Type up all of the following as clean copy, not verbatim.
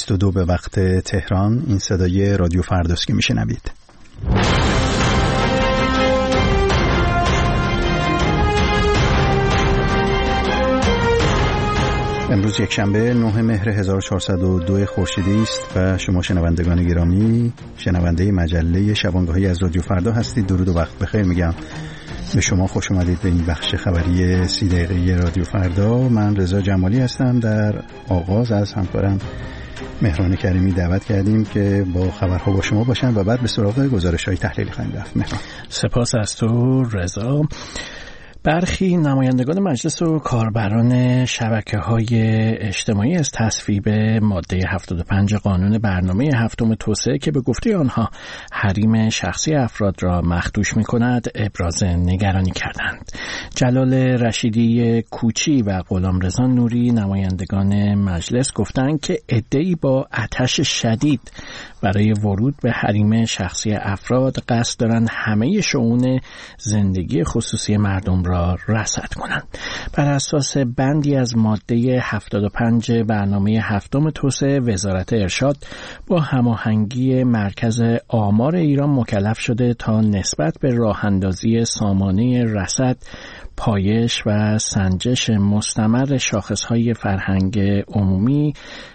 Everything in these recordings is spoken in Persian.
22 به وقت تهران. این صدای رادیو فرداست که میشنوید. امروز یک شنبه 9 مهر 1402 خورشیدی است و شما شنوندگان گرامی شنونده مجله شبانگاهی از رادیو فردا هستید. درود و وقت بخیر میگم به شما. خوش اومدید به این بخش خبری 30 دقیقه‌ای رادیو فردا. من رضا جمالی هستم. در آغاز از همکارم مهران کریمی دعوت کردیم که با خبرها با شما باشن و بعد به سراغ گزارش‌های تحلیلی خواهیم رفت. مهران. سپاس از تو رضا. برخی نمایندگان مجلس و کاربران شبکه‌های اجتماعی از تصویب ماده 75 قانون برنامه هفتم توسعه که به گفته آنها حریم شخصی افراد را مخدوش می‌کند ابراز نگرانی کردند. جلال رشیدی کوچی و غلامرضا نوری نمایندگان مجلس گفتند که عده‌ای با آتش شدید برای ورود به حریم شخصی افراد قصد دارند همه شئون زندگی خصوصی مردم را رصد کنند. بر اساس بندی از ماده 75 برنامه هفتم توسعه، وزارت ارشاد با هماهنگی مرکز آمار ایران مکلف شده تا نسبت به راه‌اندازی سامانه رصد، پایش و سنجش مستمر شاخص‌های فرهنگ عمومی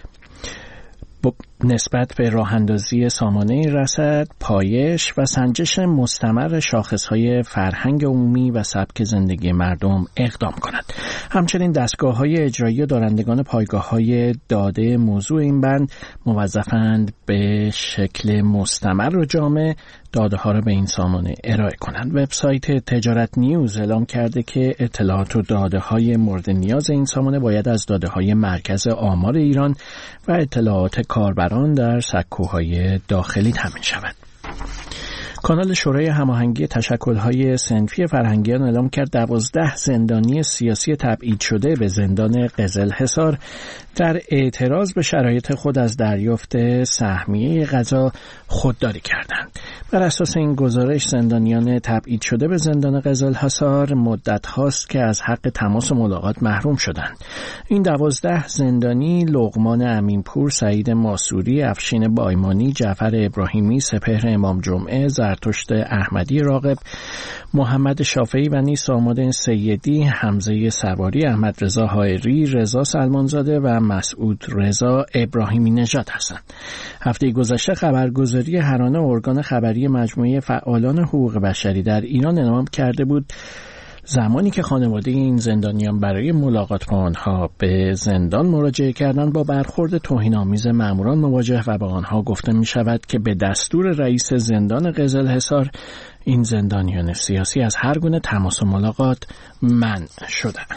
نسبت به راه‌اندازی سامانه رصد، پایش و سنجش مستمر شاخص‌های فرهنگ عمومی و سبک زندگی مردم اقدام کند. همچنین دستگاه‌های اجرایی و دارندگان پایگاه‌های داده موضوع این بند موظفند به شکل مستمر و جامع داده‌ها را به این سامانه ارائه کنند. وبسایت تجارت نیوز اعلام کرده که اطلاعات و داده‌های مورد نیاز این سامانه باید از داده‌های مرکز آمار ایران و اطلاعات کاربران در سکوهای داخلی تامین شود. کانال شورای هماهنگی تشکل‌های صنفی فرهنگیان اعلام کرد 12 زندانی سیاسی تبعید شده به زندان قزلحصار در اعتراض به شرایط خود از دریافت سهمیه غذا خودداری کردند. بر اساس این گزارش زندانیان تبعید شده به زندان قزلحصار مدت هاست که از حق تماس و ملاقات محروم شدند. این 12 زندانی لقمان امینپور، سعید ماسوری، افشین بایمانی، جعفر ابراهیمی، سپهر امام جمعه، زرتشت احمدی راغب، محمد شافعی و نیز ساماد سیدی، حمزه سواری، احمد رضا حائری، رضا سلمانزاده و مسعود رضا ابراهیمی نژاد هستند. هفته گذشته خبرگزاری هرانه ارگان خبری مجموعه فعالان حقوق بشری در ایران اعلام کرده بود زمانی که خانواده این زندانیان برای ملاقات با آنها به زندان مراجعه کردند با برخورد توهین‌آمیز ماموران مواجه و با آنها گفته می شود که به دستور رئیس زندان قزلحصار این زندانیان سیاسی از هر گونه تماس و ملاقات منع شدند.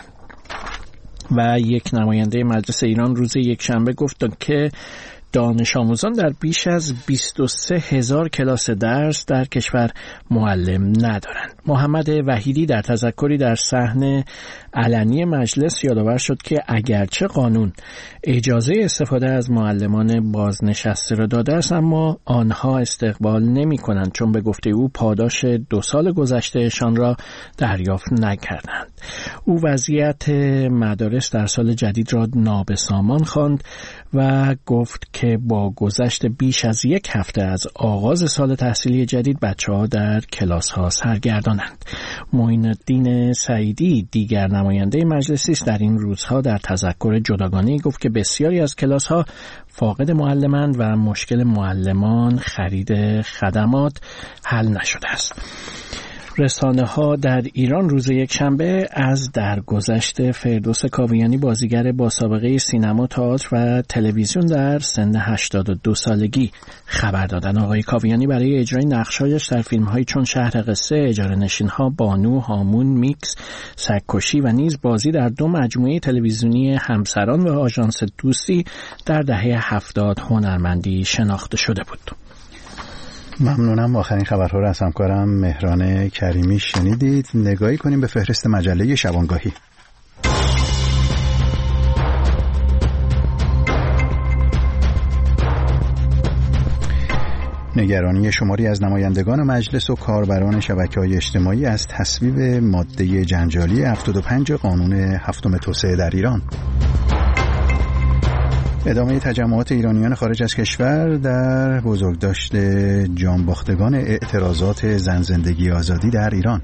و یک نماینده مجلس ایران روز یکشنبه گفت که دانش آموزان در بیش از 23,000 کلاس درس در کشور معلم ندارند. محمد وحیدی در تذکری در صحن علنی مجلس یادآور شد که اگرچه قانون اجازه استفاده از معلمان بازنشسته را داده است، اما آنها استقبال نمی کنند چون به گفته او پاداش 2 سال گذشتهشان را دریافت نکردند. او وضعیت مدارس در سال جدید را نابسامان خواند و گفت که با گذشت بیش از 1 هفته از آغاز سال تحصیلی جدید بچه‌ها در کلاس‌ها سرگردانند. معین الدین سعیدی دیگر نماینده مجلسی است. در این روزها در تذکر جداگانه‌ای گفت که بسیاری از کلاس‌ها فاقد معلمند و مشکل معلمان خرید خدمات حل نشده است. رسانه‌ها در ایران روز یکشنبه از درگذشت فردوس کاویانی، بازیگر با سابقه سینما، تئاتر و تلویزیون در سن 82 سالگی خبر دادند. آقای کاویانی برای اجرای نقش‌هایش در فیلم‌هایی چون شهر قصه، اجاره‌نشین‌ها، بانو، هامون، میکس، سگ‌کشی و نیز بازی در 2 مجموعه تلویزیونی همسران و آژانس دوستی در دهه 70 هنرمندی شناخته شده بود. ممنونم. آخرین خبرها را از همکارم مهران کریمی شنیدید. نگاهی کنیم به فهرست مجله شبانگاهی. نگرانی شماری از نمایندگان مجلس و کاربران شبکه‌های اجتماعی از تصویب ماده جنجالی 75 قانون هفتم توسعه در ایران. ادامه تجمعات ایرانیان خارج از کشور در بزرگداشت جانباختگان اعتراضات زن زندگی آزادی در ایران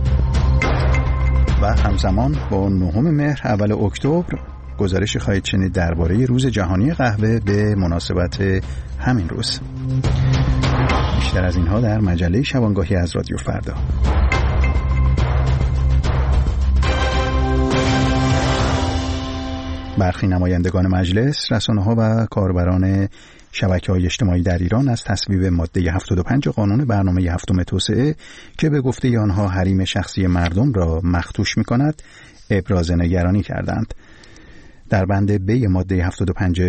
و همزمان با 9 مهر اول اکتبر گزارش خواهید شنید درباره روز جهانی قهوه به مناسبت همین روز. بیشتر از اینها در مجله شبانگاهی از رادیو فردا. برخی نمایندگان مجلس، رسانه‌ها و کاربران شبکه‌های اجتماعی در ایران از تصویب ماده 75 قانون برنامه هفتم توسعه که به گفته آنها حریم شخصی مردم را مخدوش می‌کند، ابراز نگرانی کردند. در بند ب ماده 75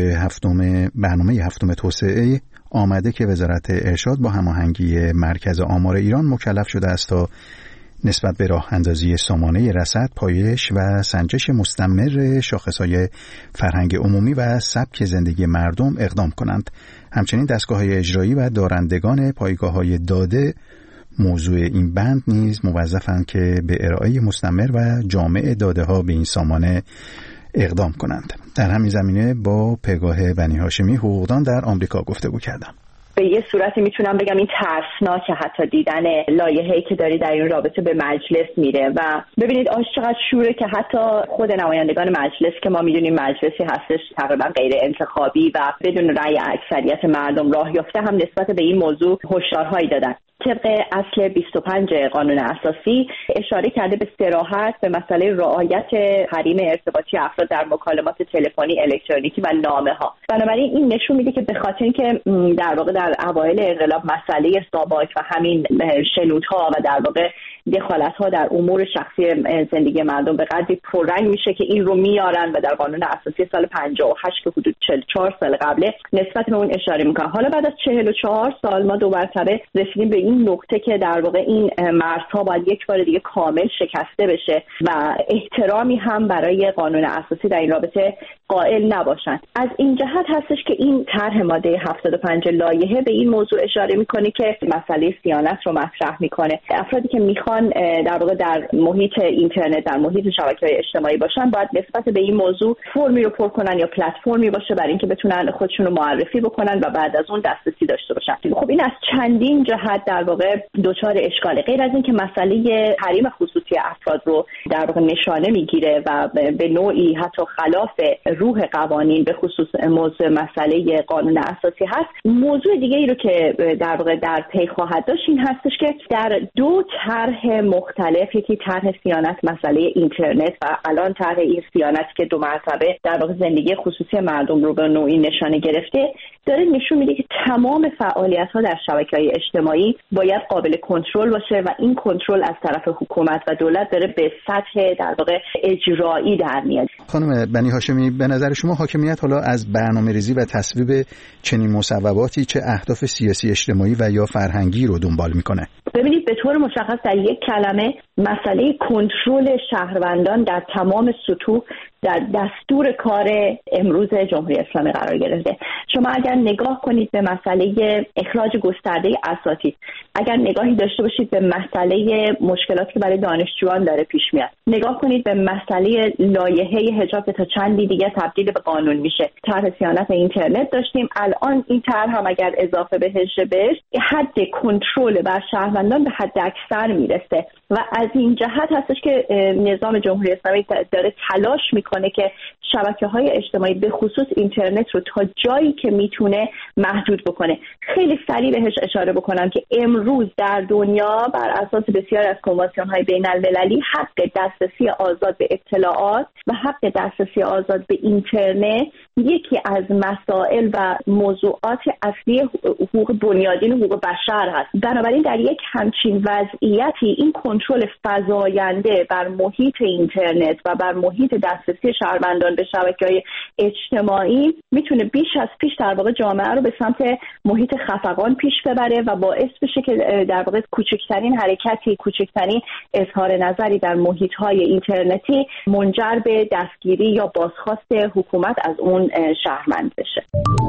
برنامه هفتم توسعه آمده که وزارت ارشاد با هماهنگی مرکز آمار ایران مکلف شده است تا نسبت به راه اندازی سامانه رصد، پایش و سنجش مستمر شاخصهای فرهنگ عمومی و سبک زندگی مردم اقدام کنند. همچنین دستگاه‌های اجرایی و دارندگان پایگاه‌های داده موضوع این بند نیز موظفند که به ارائه مستمر و جامع داده‌ها به این سامانه اقدام کنند. در همین زمینه با پگاه بنی هاشمی، حقوقدان در آمریکا گفتگو کردم. به یه صورتی میتونم بگم این ترسناکه حتی دیدن لایحه‌ای که داری در این رابطه به مجلس میره و ببینید چقدر شوره که حتی خود نمایندگان مجلس که ما میدونیم مجلسی هستش تقریبا غیر انتخابی و بدون رأی اکثریت مردم راه یافته هم نسبت به این موضوع هشدارهایی دادن. طبق اصل 25 قانون اساسی اشاره کرده به صراحت به مسئله رعایت حریم ارتباطی افراد در مکالمات تلفنی، الکترونیکی و نامه‌ها. بنابراین این نشون میده که به خاطر اینکه در واقع در اوایل انقلاب مسئله ساواک و همین شنودها و در واقع دخالت‌ها در امور شخصی زندگی مردم به قدری پررنگ میشه که این رو میارن و در قانون اساسی سال 58 که حدود 44 سال قبله نسبت به اون اشاره میکنن. حالا بعد از 44 سال ما دو مرتبه رسیدیم به این نکته که در واقع این مرزها باید یک بار دیگه کامل شکسته بشه و احترامی هم برای قانون اساسی در این رابطه قائل نباشن. از این جهت هستش که این طرح ماده 75 لایحه به این موضوع اشاره میکنه که مسئله صیانت رو مطرح میکنه. افرادی که میخوان در واقع در محیط اینترنت، در محیط شبکه‌های اجتماعی باشن، باید نسبت به این موضوع فرمی رو پر کنن یا پلتفرمی باشه برای اینکه بتونن خودشون رو معرفی بکنن و بعد از اون دسترسی داشته باشن. خب این از چندین جهت در واقع دچار اشکاله. غیر از این که مسئله حریم خصوصی افراد رو در واقع نشانه میگیره و به نوعی حتی خلاف روح قوانین به خصوص موضوع مسئله قانون اساسی هست. موضوع دیگه ای رو که در واقع در پی خواهد داشت این هستش که در دو طرح مختلف، یکی طرح صیانت مسئله اینترنت و الان طرح این صیانت که دو مرتبه در واقع زندگی خصوصی مردم رو به نوعی نشانه گرفته، داره نشون میده که تمام فعالیت‌ها در شبکه‌های اجتماعی باید قابل کنترل باشه و این کنترل از طرف حکومت و دولت داره به سطح در واقع اجرایی در میاد. خانم بنی هاشمی، به نظر شما حاکمیت حالا از برنامه‌ریزی و تصویب چنین مصوباتی چه اهداف سیاسی، اجتماعی و یا فرهنگی رو دنبال میکنه؟ ببینید، به طور مشخص در یک کلمه مسئله کنترل شهروندان در تمام سطوح در دستور کار امروز جمهوری اسلامی قرار گرفته. شما اگر نگاه کنید به مسئله اخراج گسترده اساتید، اگر نگاهی داشته باشید به مسئله مشکلاتی که برای دانشجویان داره پیش میاد، نگاه کنید به مسئله لایحه حجاب که تا چندی دیگه تبدیل به قانون میشه، طرح صیانت اینترنت داشتیم، الان این طرح هم اگر اضافه بهش حد کنترل بر شهروندان به حد اکثر میرسه و از این جهت هستش که نظام جمهوری اسلامی داره تلاش میکنه که شبکه‌های اجتماعی به خصوص اینترنت رو تا جایی که میتونه محدود بکنه. خیلی سریع بهش اشاره بکنم که امروز در دنیا بر اساس بسیار از کنوانسیون‌های بین‌المللی حق دسترسی آزاد به اطلاعات و حق دسترسی آزاد به اینترنت یکی از مسائل و موضوعات اصلی حقوق بنیادین و حقوق بشر هست. بنابراین در یک همچین وضعیتی این کنترل فزاینده بر محیط اینترنت و بر محیط دسترسی شهروندان به شبکه‌های اجتماعی میتونه بیش از پیش در واقع جامعه رو به سمت محیط خفقان پیش ببره و باعث بشه که در واقع کوچکترین حرکتی، کوچکترین اظهار نظری در محیط‌های اینترنتی منجر به دستگیری یا بازخواست حکومت از اون شهروند بشه.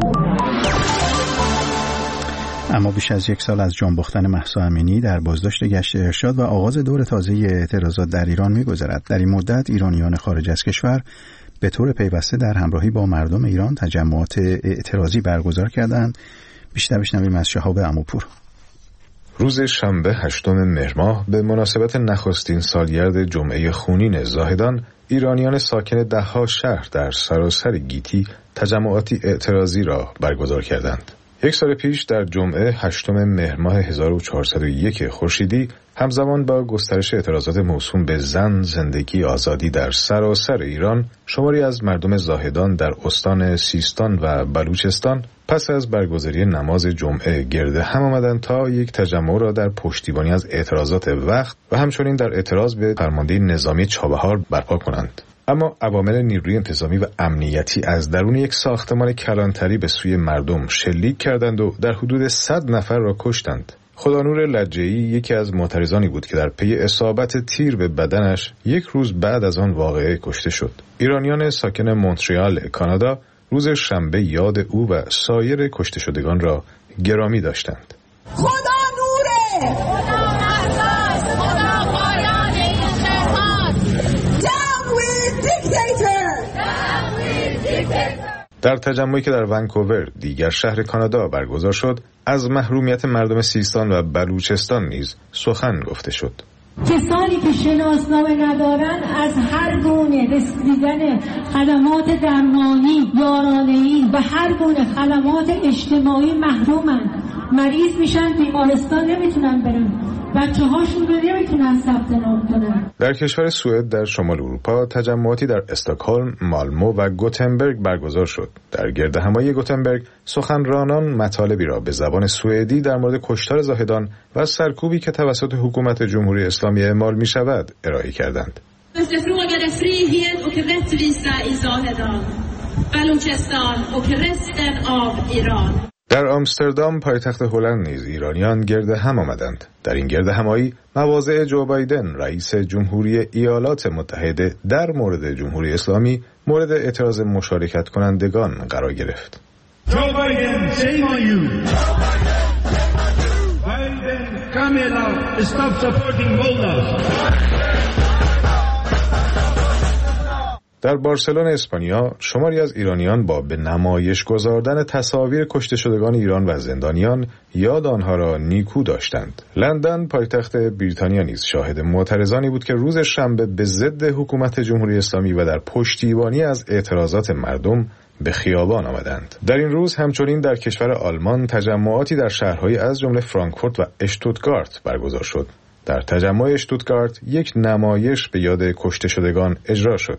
اما بیش از یک سال از جان باختن مهسا امینی در بازداشت گشت ارشاد و آغاز دور تازه اعتراضات در ایران می‌گذرد. در این مدت ایرانیان خارج از کشور به طور پیوسته در همراهی با مردم ایران تجمعات اعتراضی برگزار کردند. بیشتر بشنویم از شهاب عموپور. روز شنبه 8 مهر ماه به مناسبت نخستین سالگرد جمعه خونین زاهدان، ایرانیان ساکن ده‌ها شهر در سراسر گیتی تجمعاتی اعتراضی را برگزار کردند. یک سال پیش در جمعه 8 مهر ماه 1401 خورشیدی، همزمان با گسترش اعتراضات موسوم به زن، زندگی، آزادی در سراسر ایران، شماری از مردم زاهدان در استان سیستان و بلوچستان پس از برگزاری نماز جمعه گرد هم آمدند تا یک تجمع را در پشتیبانی از اعتراضات وقت و همچنین در اعتراض به فرماندهی نظامی چابهار برپا کنند. اما عوامل نیروی انتظامی و امنیتی از درون یک ساختمان کلانتری به سوی مردم شلیک کردند و در حدود 100 نفر را کشتند. خدانور لجه‌ای یکی از معترضانی بود که در پی اصابت تیر به بدنش یک روز بعد از آن واقعه کشته شد. ایرانیان ساکن مونتریال، کانادا، روز شنبه یاد او و سایر کشته شدگان را گرامی داشتند. خدا نوره، خدا مرداست، خدا پایان این شهر. Down with dictator. Down with dictator. در تجمعی که در ونکوور، دیگر شهر کانادا، برگزار شد، از محرومیت مردم سیستان و بلوچستان نیز سخن گفته شد. کسانی که شناسنامه ندارن از هر گونه رسیدن خدمات درمانی، یارانه‌ای و هر گونه خدمات اجتماعی محرومن. مریض میشن، بیمارستان نمیتونن برن، بچه هاشون رو نمیتونن ثبت نام کنن. در کشور سوئد در شمال اروپا تجمعاتی در استکهلم، مالمو و گوتنبرگ برگزار شد. در گردهمایی گوتنبرگ سخنرانان مطالبی را به زبان سوئدی در مورد کشتار زاهدان و سرکوبی که توسط حکومت جمهوری اسلامی اعمال می شود ارائه کردند. در آمستردام، پایتخت هلند، نیز ایرانیان گرد هم آمدند. در این گرد همایی مواضع جو بایدن، رئیس جمهوری ایالات متحده، در مورد جمهوری اسلامی مورد اعتراض مشارکت کنندگان قرار گرفت. جو بایدن, shame on you. Biden, Kamala, stop supporting mullahs. در بارسلون، اسپانیا، شماری از ایرانیان با به نمایش گذاردن تصاویر کشته شدگان ایران و زندانیان یاد آنها را نیکو داشتند. لندن، پایتخت بریتانیا، نیز شاهد معترضانی بود که روز شنبه به ضد حکومت جمهوری اسلامی و در پشتیبانی از اعتراضات مردم به خیابان آمدند. در این روز همچنین در کشور آلمان تجمعاتی در شهرهایی از جمله فرانکفورت و اشتوتگارت برگزار شد. در تجمع اشتوتگارت یک نمایش به یاد کشته شدگان اجرا شد.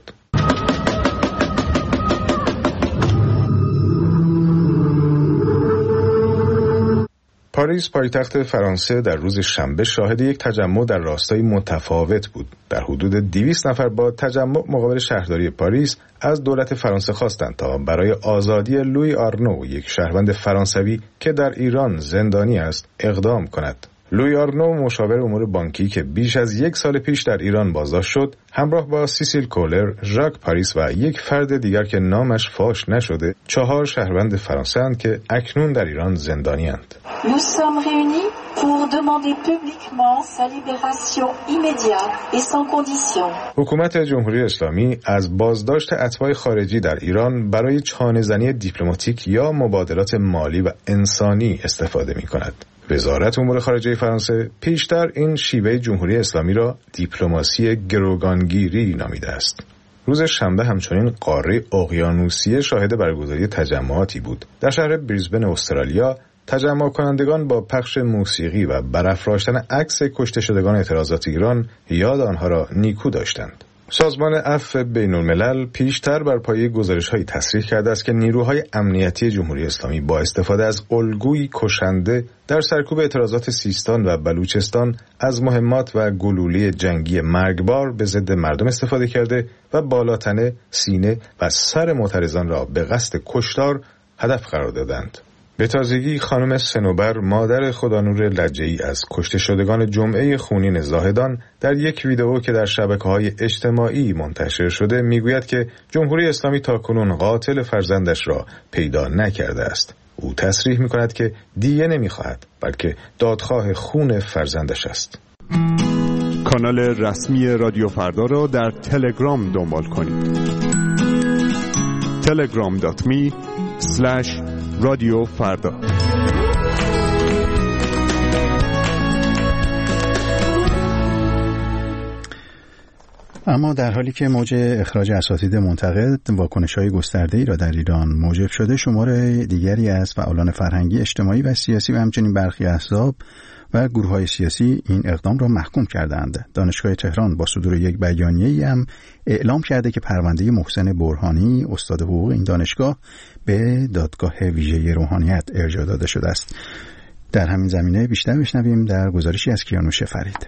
پاریس، پایتخت فرانسه، در روز شنبه شاهد یک تجمع در راستای متفاوت بود. در حدود 200 نفر با تجمع مقابل شهرداری پاریس از دولت فرانسه خواستند تا برای آزادی لوی آرنو، یک شهروند فرانسوی که در ایران زندانی است، اقدام کند. لوی آرنو، مشاور امور بانکی که بیش از 1 سال پیش در ایران بازداشت شد، همراه با سیسیل کولر، ژاک پاریس و یک فرد دیگر که نامش فاش نشده، 4 شهروند فرانسه اند که اکنون در ایران زندانی اند. Nous sommes réunis pour demander publiquement sa libération immédiate et sans condition. حکومت جمهوری اسلامی از بازداشت اتباع خارجی در ایران برای چانه‌زنی دیپلماتیک یا مبادلات مالی و انسانی استفاده می‌کند. وزارت امور خارجه فرانسه پیشتر این شیوه جمهوری اسلامی را دیپلماسی گروگانگیری نامیده است. روز شنبه همچنین قاره اقیانوسیه شاهد برگزاری تجمعاتی بود. در شهر بریزبن، استرالیا، تجمع کنندگان با پخش موسیقی و برافراشتن عکس کشته شدگان اعتراضات ایران یاد آنها را نیکو داشتند. سازمان عفو بین الملل پیشتر بر پایه گزارش‌هایی تصریح کرده است که نیروهای امنیتی جمهوری اسلامی با استفاده از الگویی کشنده در سرکوب اعتراضات سیستان و بلوچستان از مهمات و گلوله جنگی مرگبار به ضد مردم استفاده کرده و بالاتنه، سینه و سر معترضان را به قصد کشتار هدف قرار دادند. به تازگی خانم سنوبر، مادر خدانور لجه‌ای از کشته شدگان جمعه خونین زاهدان، در یک ویدئو که در شبکه‌های اجتماعی منتشر شده میگوید که جمهوری اسلامی تاکنون قاتل فرزندش را پیدا نکرده است. او تصریح می‌کند که دیه نمی‌خواهد، بلکه دادخواه خون فرزندش است. کانال رسمی رادیو فردا را در تلگرام دنبال کنید. telegram.me/radiofarda. اما در حالی که موج اخراج اساتید منتقد واکنش‌های گسترده‌ای را در ایران موجب شده، شمار دیگری از فعالان فرهنگی، اجتماعی و سیاسی و همچنین برخی احزاب و گروه‌های سیاسی این اقدام را محکوم کردند. دانشگاه تهران با صدور یک بیانیه‌ای هم اعلام کرده که پرونده محسن برهانی، استاد حقوق این دانشگاه، به دادگاه ویژه روحانیت ارجاع داده شده است. در همین زمینه بیشتر بشنویم در گزارشی از کیانوش فرید.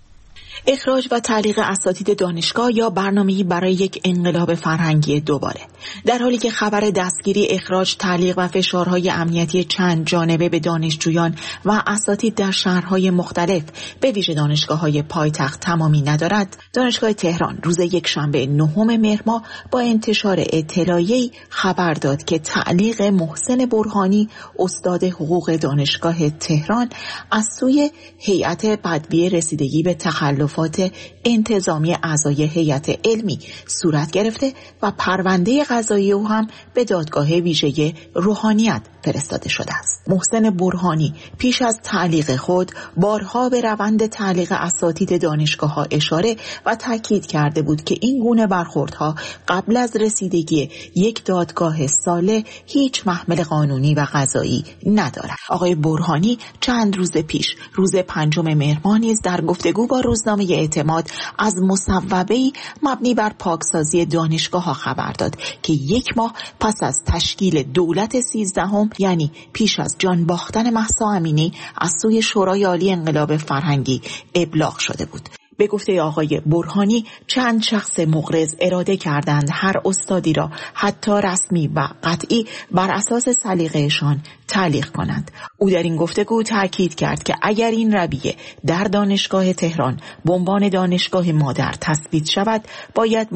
اخراج و تعلیق اساتید دانشگاه یا برنامه‌ای برای یک انقلاب فرهنگی دوباره. در حالی که خبر دستگیری، اخراج، تعلیق و فشارهای امنیتی چند جانبه به دانشجویان و اساتید در شهرهای مختلف به ویژه دانشگاه‌های پایتخت تمامی ندارد، دانشگاه تهران روز یکشنبه 9 مهر ماه با انتشار اطلاعیه‌ای خبر داد که تعلیق محسن برهانی، استاد حقوق دانشگاه تهران، از سوی هیئت بدوی رسیدگی به تخلفات انتظامی اعضای هیئت علمی صورت گرفته و پرونده قضایی او هم به دادگاه ویژه روحانیت فرستاده شده است. محسن برهانی پیش از تعلیق خود بارها به روند تعلیق اساتید دانشگاه‌ها اشاره و تاکید کرده بود که این گونه برخوردها قبل از رسیدگی یک دادگاه صالح هیچ محمل قانونی و قضایی ندارد. آقای برهانی چند روز پیش، روز 5 مهر ماه نیز در گفتگو با روزنامه اعتماد از مصوبه‌ای مبنی بر پاکسازی دانشگاه‌ها خبر داد که یک ماه پس از تشکیل دولت 13 یعنی پیش از جان باختن مهسا امینی از سوی شورای عالی انقلاب فرهنگی ابلاغ شده بود. به گفته آقای برهانی چند شخص مغرض اراده کردند هر استادی را حتی رسمی و قطعی بر اساس سلیقه‌شان تعلیق کنند. او در این گفتگو تاکید کرد که اگر این رویه در دانشگاه تهران به عنوان دانشگاه مادر تثبیت شود، باید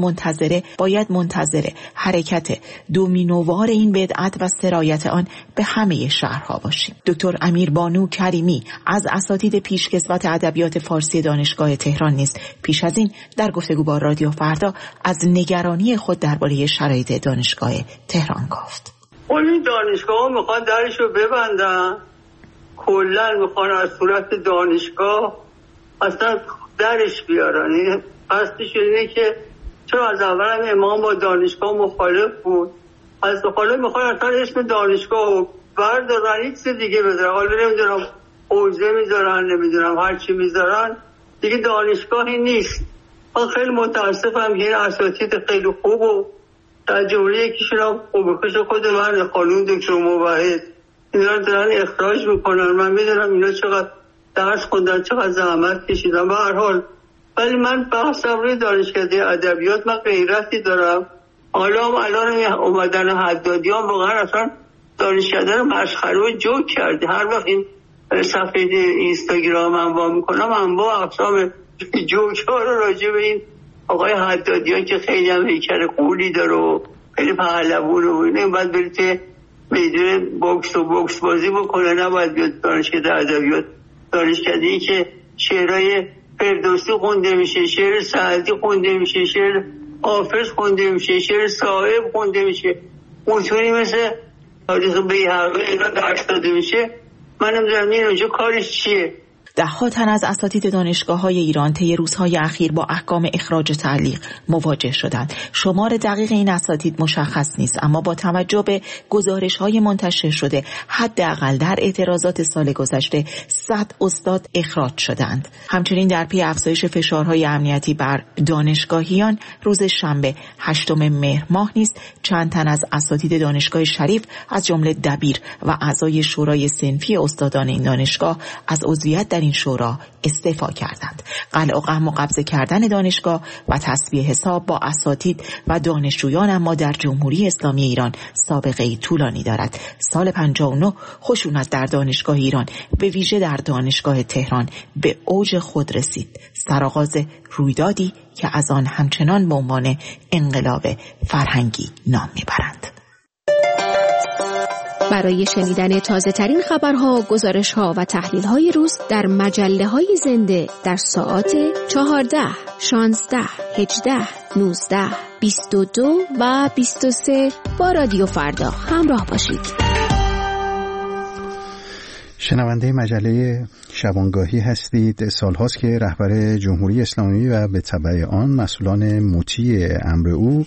منتظر حرکت دومینووار این بدعت و سرایت آن به همه شهرها باشیم. دکتر امیربانو کریمی از اساتید پیشکسوت ادبیات فارسی دانشگاه تهران نیست پیش از این در گفتگو با رادیو فردا از نگرانی خود درباره شرایط دانشگاه تهران گفت. این دانشگاه میخوان درشو ببندن، کلن میخوان از صورت دانشگاه اصلا درش بیارن. قصدش اینه که چون از اول هم امام با دانشگاه مخالف بود، از حالا میخوان اصلا اسم دانشگاه بردارن، هیچ چیز دیگه بذارن. حالا نمیدونم حوزه میذارن، نمیدونم هر چی میذارن، دیگه دانشگاهی نیست. من خیلی متاسفم که این اساتید خیلی خوب و در جمله یکیشون هم خوبکش خود من خانم دکتر موحد اینا رو دارن اخراج میکنن. من میدونم اینا چقدر درس خوندن، چقدر زحمت کشیدن. به هر حال ولی من بحثم روی دانشکده ادبیات، من غیرتی دارم. حالا الان اومدن حدادیان واقعا اصلا دانشکده رو مسخره و جوک کرده. هر وقت این صفحه اینستاگرام من وا میکنم انواع اقسام جوک ها رو راجع به این آقای حدادیان که خیلی هم هیکل قولی داره و خیلی پهلوونه و اینه، باید برید که میدون بوکس بازی بکنه، نباید بیاد دانشکده ادبیات. دانشکده ای که شعرهای فردوسی خونده میشه، شعر سعدی خونده میشه، شعر حافظ خونده میشه، شعر صاحب خونده میشه، متونی مثل تاریخ بیهقی اینا درس داده میشه. من نمیدونم این اونجا کارش چیه. ده‌ها تن از اساتید دانشگاه‌های ایران طی روزهای اخیر با احکام اخراج تعلیق مواجه شدند. شمار دقیق این اساتید مشخص نیست، اما با توجه به گزارش‌های منتشر شده حداقل در اعتراضات سال گذشته 100 استاد اخراج شدند. همچنین در پی افزایش فشارهای امنیتی بر دانشگاهیان روز شنبه 8 مهر ماه نیز چند تن از اساتید دانشگاه شریف از جمله دبیر و اعضای شورای صنفی استادان این دانشگاه از عضویت در این شورا استعفا کردند. قلع و قهم و قبض کردن دانشگاه و تسویه حساب با اساتید و دانشجویان اما در جمهوری اسلامی ایران سابقه طولانی دارد. سال 59 خشونت در دانشگاه ایران به ویژه در دانشگاه تهران به اوج خود رسید. سرآغاز رویدادی که از آن همچنان به عنوان انقلاب فرهنگی نام میبرند. برای شنیدن تازه ترین خبرها، گزارشها و تحلیل‌های روز در مجله‌های زنده در ساعات 14, 16, 18, 19, 22 و 23 با رادیو فردا همراه باشید. شنونده مجله شبانگاهی هستید. سالهاست که رهبر جمهوری اسلامی و به تبع آن مسئولان مطیع امر او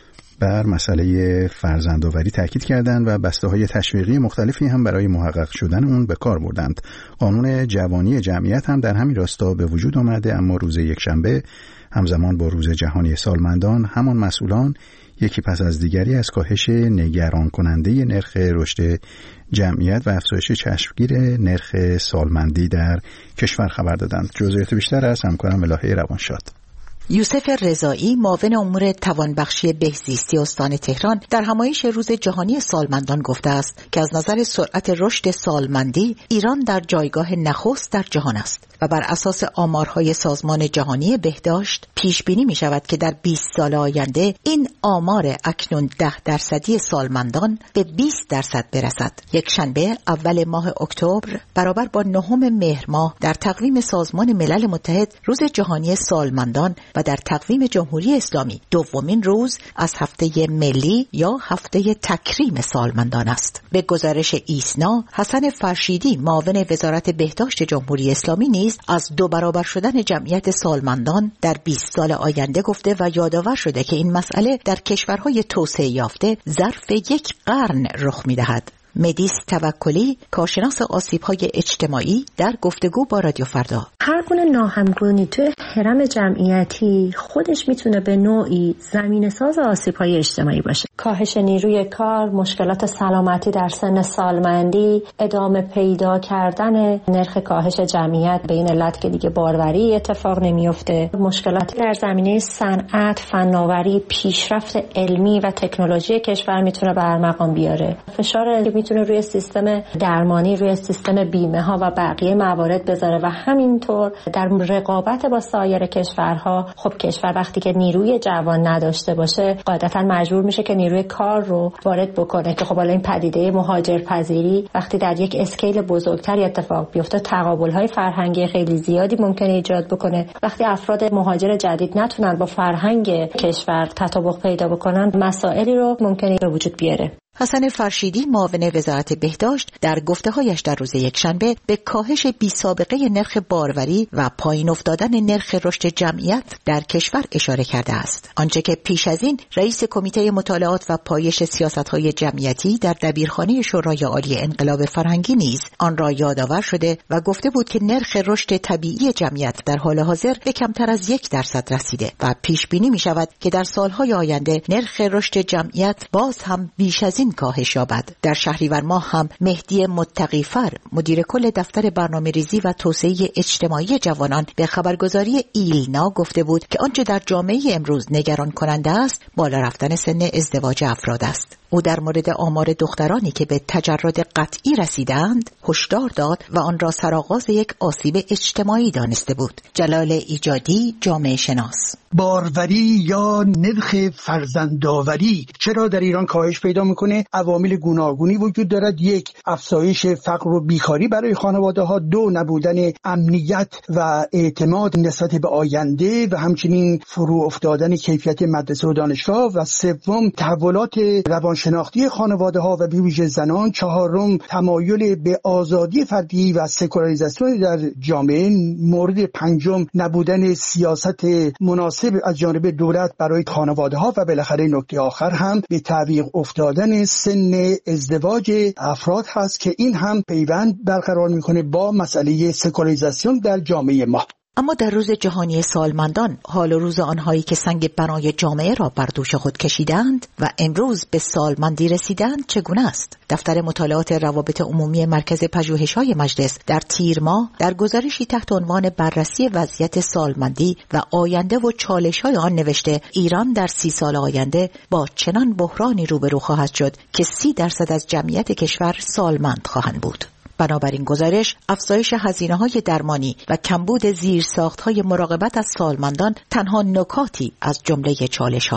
بر مسئله فرزندآوری تاکید کردند و بسته‌های تشویقی مختلفی هم برای محقق شدن اون به کار بردند. قانون جوانی جمعیت هم در همین راستا به وجود آمده، اما روز یکشنبه همزمان با روز جهانی سالمندان همان مسئولان یکی پس از دیگری از کاهش نگران کننده نرخ رشد جمعیت و افزایش چشمگیر نرخ سالمندی در کشور خبر دادند. جزئیات بیشتر از همکارم الهه روانشاد. یوسف رضایی، معاون امور توانبخشی بهزیستی استان تهران، در همایش روز جهانی سالمندان گفته است که از نظر سرعت رشد سالمندی ایران در جایگاه نخست در جهان است و بر اساس آمارهای سازمان جهانی بهداشت پیش بینی می شود که در 20 سال آینده این آمار اکنون 10% سالمندان به 20% برسد. یک شنبه اول ماه اکتبر برابر با 9 مهر ماه در تقویم سازمان ملل متحد روز جهانی سالمندان و در تقویم جمهوری اسلامی دومین روز از هفته ملی یا هفته تکریم سالمندان است. به گزارش ایسنا، حسن فرشیدی، معاون وزارت بهداشت جمهوری اسلامی نیز از 2 برابر شدن جمعیت سالمندان در 20 سال آینده گفته و یادآور شده که این مسئله در کشورهای توسعه یافته ظرف 1 قرن رخ می‌دهد. مدیس توکلی، کارشناس آسیب‌های اجتماعی، در گفتگو با رادیو فردا: هر گونه ناهمگونی توی هرم جمعیتی خودش میتونه به نوعی زمینه‌ساز آسیب‌های اجتماعی باشه. کاهش نیروی کار، مشکلات سلامتی در سن سالمندی، ادامه پیدا کردن نرخ کاهش جمعیت به این علت که دیگه باروری اتفاق نمیفته، مشکلات در زمینه صنعت، فناوری، پیشرفت علمی و تکنولوژی کشور میتونه برمقام بیاره. فشار میتونه روی سیستم درمانی، روی سیستم بیمه ها و بقیه موارد بذاره و همینطور در رقابت با سایر کشورها. خب کشور وقتی که نیروی جوان نداشته باشه قاعدتا مجبور میشه که نیروی کار رو وارد بکنه که خب حالا این پدیده مهاجرپذیری وقتی در یک اسکیل بزرگتری اتفاق بیفته تقابل‌های فرهنگی خیلی زیادی ممکنه ایجاد بکنه. وقتی افراد مهاجر جدید نتونن با فرهنگ کشور تطابق پیدا بکنن مسائلی رو ممکنه به وجود بیاره. حسن فرشیدی، معاون وزارت بهداشت، در گفته‌هایش در روز یکشنبه به کاهش بی‌سابقه نرخ باروری و پایین افتادن نرخ رشد جمعیت در کشور اشاره کرده است. آنچه که پیش از این رئیس کمیته مطالعات و پایش سیاست‌های جمعیتی در دبیرخانه شورای عالی انقلاب فرهنگی نیز آن را یادآور شده و گفته بود که نرخ رشد طبیعی جمعیت در حال حاضر به کمتر از 1% رسیده و پیش بینی می‌شود که در سال‌های آینده نرخ رشد جمعیت باز هم بیش از این کاهش یابد. در شهریور ماه هم مهدی متقی‌فر، مدیر کل دفتر برنامه‌ریزی و توسعه اجتماعی جوانان، به خبرگزاری ایلنا گفته بود که آنچه در جامعه امروز نگران کننده است بالا رفتن سن ازدواج افراد است. او در مورد آمار دخترانی که به تجرد قطعی رسیدند هشدار داد و آن را سرآغاز یک آسیب اجتماعی دانسته بود. جلال ایجادی، جامعه شناس: باروری یا نرخ فرزندآوری چرا در ایران کاهش پیدا میکنه؟ عوامل گوناگونی وجود دارد. 1، افزایش فقر و بیکاری برای خانواده‌ها. 2، نبودن امنیت و اعتماد نسبت به آینده و همچنین فرو افتادن کیفیت مدرسه و دانشگاه. و 3، تحولات روانشناختی خانواده‌ها و به ویژه زنان. 4، تمایل به آزادی فردی و سکولاریزاسیون در جامعه. مورد 5، نبودن سیاست مناسب از جانب دولت برای خانواده‌ها. و بالاخره نکته آخر هم به تعویق افتادن سن ازدواج افراد هست که این هم پیوند برقرار میکنه با مسئله سکولاریزاسیون در جامعه ما. اما در روز جهانی سالمندان، حال و روز آنهایی که سنگ بنای جامعه را بر دوش خود کشیدند و امروز به سالمندی رسیدند چگونه است؟ دفتر مطالعات روابط عمومی مرکز پژوهش‌های مجلس در تیر ماه در گزارشی تحت عنوان بررسی وضعیت سالمندی و آینده و چالش‌های آن نوشته ایران در 30 سال آینده با چنان بحرانی روبرو خواهد شد که 30% از جمعیت کشور سالمند خواهند بود. بنابراین گزارش افزایش هزینه‌های درمانی و کمبود زیرساخت‌های مراقبت از سالمندان تنها نکاتی از جمله چالش هاست.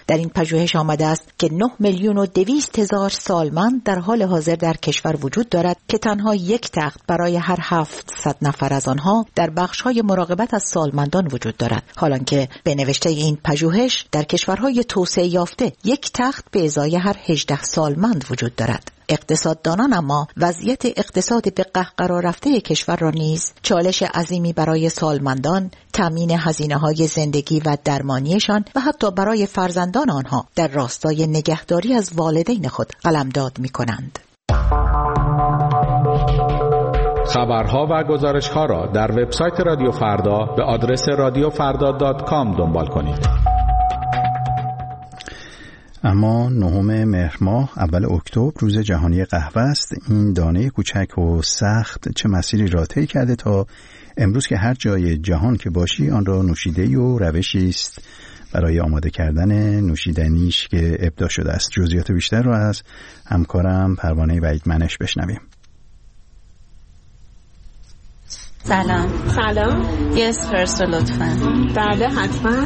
در این پژوهش آمده است که 9,200,000 سالمند در حال حاضر در کشور وجود دارد که تنها یک تخت برای هر 700 نفر از آنها در بخش‌های مراقبت از سالمندان وجود دارد، حالانکه به نوشته این پژوهش در کشورهای توسعه یافته یک تخت به ازای هر 18 سالمند وجود دارد. اقتصاددانان اما وضعیت اقتصاد به قهقرا رفته کشور را نیز چالش عظیمی برای سالمندان، تامین هزینه‌های زندگی و درمانیشان و حتی برای فرزندان آنها در راستای نگهداری از والدین خود قلمداد می‌کنند. خبرها و گزارش‌ها را در وبسایت رادیو فردا به آدرس radiofarda.com دنبال کنید. اما 9 مهر ماه اول اکتبر روز جهانی قهوه است. این دانه کوچک و سخت چه مسیری را طی کرده تا امروز که هر جای جهان که باشی آن را نوشیده‌ای و روشی است برای آماده کردن نوشیدنیش که ابداع شده است. جزئیات بیشتر را از همکارم پروانه وحید منش بشنویم. سلام. یه اسپرسو لطفاً. بله حتما.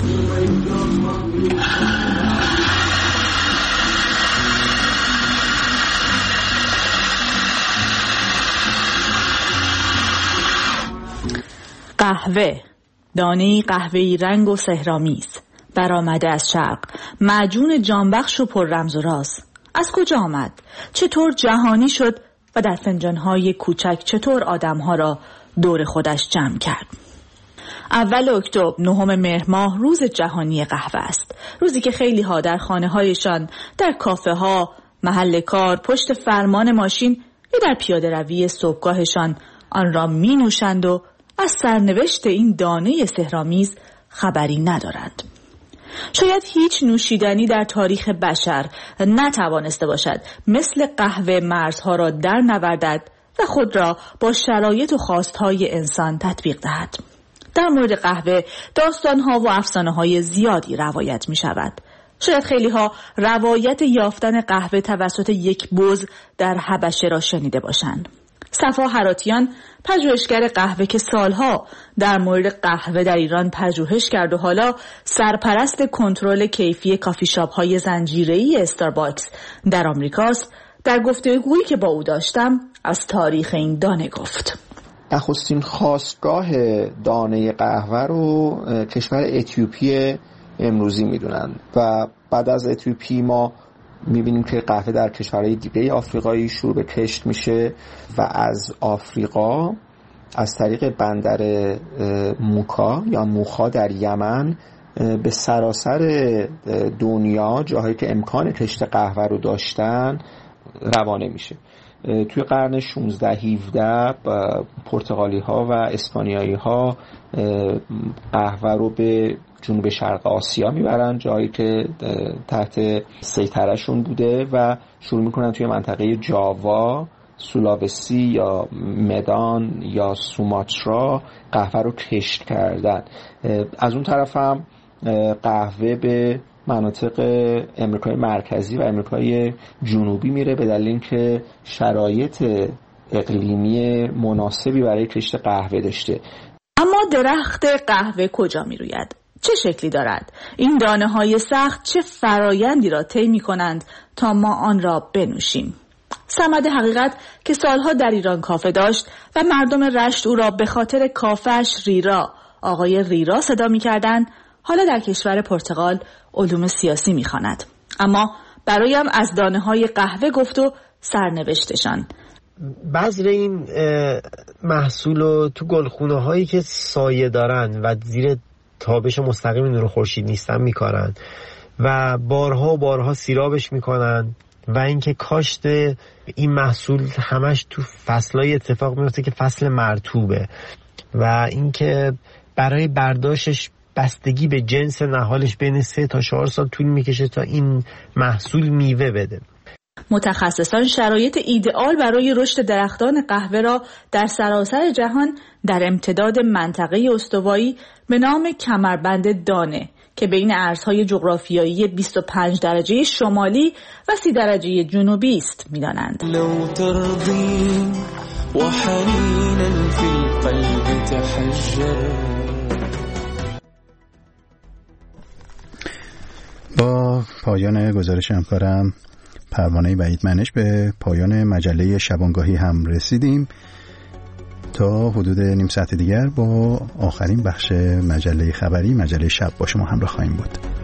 قهوه، دانه‌ای قهوه‌ای رنگ و سحرآمیز، برآمده از شرق، معجون جانبخش و پر رمز و راز. از کجا آمد؟ چطور جهانی شد و در فنجان‌های کوچک چطور آدم‌ها را دور خودش جمع کرد؟ اول اکتبر 9 مهر ماه روز جهانی قهوه است. روزی که خیلی ها در خانه‌هایشان، در کافه ها، محل کار، پشت فرمان ماشین یا در پیاده روی صبحگاهشان آن را می نوشند و از سرنوشت این دانه سحرآمیز خبری ندارند. شاید هیچ نوشیدنی در تاریخ بشر نتوانسته باشد مثل قهوه مرزها را در نوردد و خود را با شرایط و خواستهای انسان تطبیق دهد. در مورد قهوه داستانها و افسانه‌های زیادی روایت می شود. شاید خیلی ها روایت یافتن قهوه توسط یک بز در حبشه را شنیده باشند. صفا هراتیان، پژوهشگر قهوه که سالها در مورد قهوه در ایران پژوهش کرد و حالا سرپرست کنترل کیفی کافی شاپ های زنجیره‌ای استارباکس در آمریکاست، در گفتگویی که با او داشتم از تاریخ این دانه گفت. نخستین خاستگاه دانه قهوه رو کشور اتیوپی امروزی میدونن و بعد از اتیوپی ما میبینیم که قهوه در کشورهای دیگه آفریقایی شروع به کشت میشه و از آفریقا از طریق بندر موکا یا موخا در یمن به سراسر دنیا، جاهایی که امکان کشت قهوه رو داشتن، روانه میشه. توی قرن 16-17 پرتغالی ها و اسپانیایی ها قهوه رو به جنوب شرق آسیا میبرن، جایی که تحت سیطرهشون بوده، و شروع میکنن توی منطقه جاوا، سولاوسی یا مدان یا سوماترا قهوه رو کشت کردن. از اون طرف هم قهوه به مناطق امریکای مرکزی و امریکای جنوبی میره به دلیل اینکه شرایط اقلیمی مناسبی برای کشت قهوه داشته. اما درخت قهوه کجا میروید؟ چه شکلی دارد؟ این دانه های سخت چه فرایندی را طی می‌کنند تا ما آن را بنوشیم؟ صمد حقیقت که سالها در ایران کافه داشت و مردم رشت او را به خاطر کافه‌اش ریرا، آقای ریرا صدا می‌کردند، حالا در کشور پرتغال علوم سیاسی می‌خواند. اما برایم از دانه‌های قهوه گفت و سرنوشتشان. بذر این محصول رو تو گلخونه هایی که سایه دارن و زیر تابش مستقیم نور خورشید نیستن میکارن و بارها و بارها سیرابش میکنن و اینکه کاشت این محصول همش تو فصلای اتفاق میفته که فصل مرطوبه و اینکه برای برداشتش بستگی به جنس نهالش بین 3 تا 4 سال طول میکشه تا این محصول میوه بده. متخصصان شرایط ایدئال برای رشد درختان قهوه را در سراسر جهان در امتداد منطقه استوایی به نام کمربند دانه که بین ارزهای جغرافیایی 25 درجه شمالی و 30 درجه جنوبی است می‌دانند. با پایان گزارش همکارم پروانه وحیدمنش به پایان مجله شبانگاهی هم رسیدیم. تا حدود نیم ساعت دیگر با آخرین بخش مجله خبری، مجله شب با شما همراه خواهیم بود.